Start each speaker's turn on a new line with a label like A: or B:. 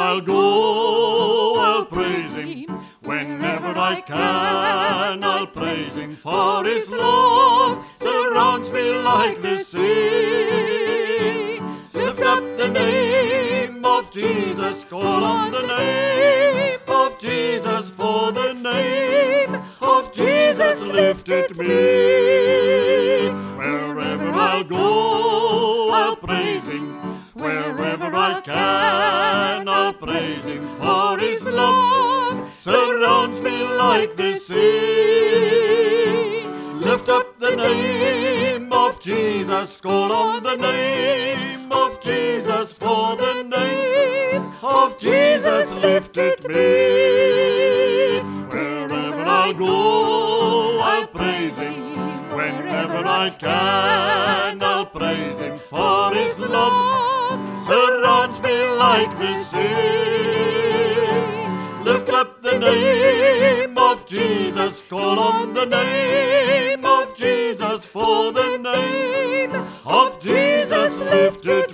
A: I'll go, I'll praise him. Whenever I can, I'll praise him. For his love surrounds me like the sea. Lift up the name of Jesus, call on the name of Jesus, for the name of Jesus lifted me. Wherever I'll go, I'll praise him. Wherever I can, I'll praise him. For his love surrounds me like the sea. Lift up the name of Jesus, call on the name of Jesus, for the name of Jesus lifted me. Wherever I'll go, I'll praise him. Whenever I can, I'll praise him. For his love surrounds me like the sea. Lift up the name of Jesus, call on the name of Jesus, for the name of Jesus lifted